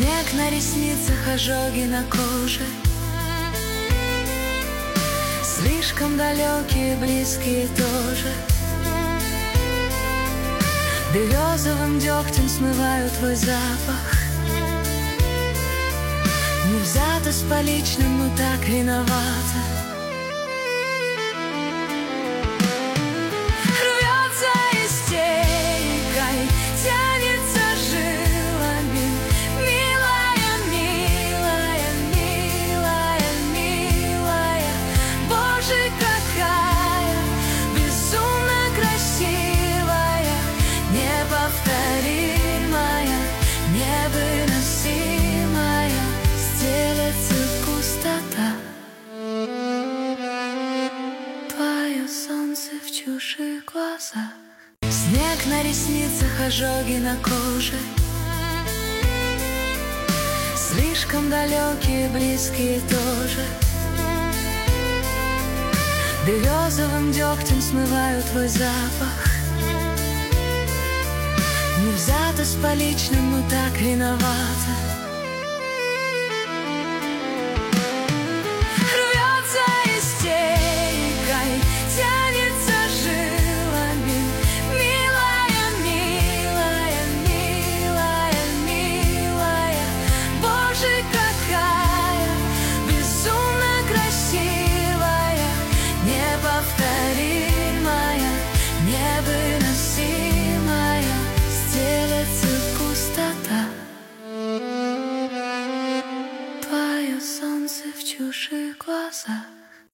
Снег на ресницах, ожоги на коже, слишком далекие, близкие тоже. Березовым дегтем смываю твой запах. Не взято с поличным, но так виновата. Рвется истерикой, тянется жилами. Милая, милая, милая, милая, Боже, какая безумно красивая, неповторимая, невыносимая. Стелется пустота, твое солнце в чужих глазах. Снег на ресницах, ожоги на коже, слишком далекие, близкие тоже. Березовым дегтем смываю твой запах. Не взято с поличным, но так виновата.